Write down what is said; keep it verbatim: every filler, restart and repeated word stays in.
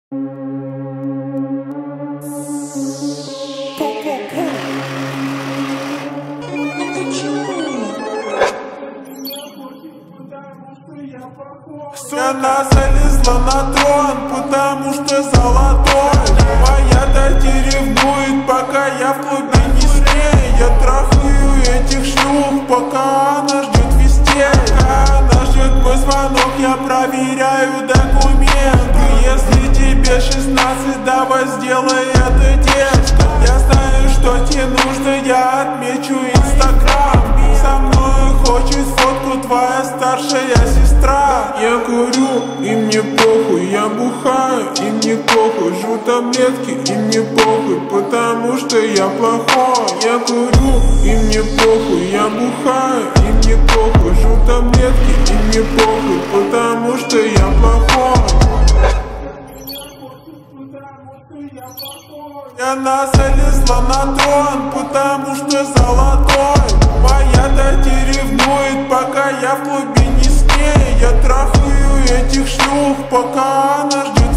Она залезла на трон, потому что золотой. Моя дать ревнует, пока я в клубе не с ней. Я трахаю этих шлюх, пока она ждет везде. Она ждет мой звонок, я проверяю документы. Если тебе шестнадцать, давай сделай это, детка. Я знаю, что тебе нужно, я отмечу инстаграм. Со мной хочет фотку твоя старшая сестра. Я курю, и мне похуй, я бухаю, и мне похуй. Жру таблетки, и мне похуй, потому что я плохой. Я курю, и мне похуй, я бухаю, и мне похуй. Жру таблетки, и мне похуй, потому что я плохой. И она залезла на трон, потому что золотой. Моя дать ревнует, пока я в клубе не с ней. Я трахаю этих шлюх, пока она ждет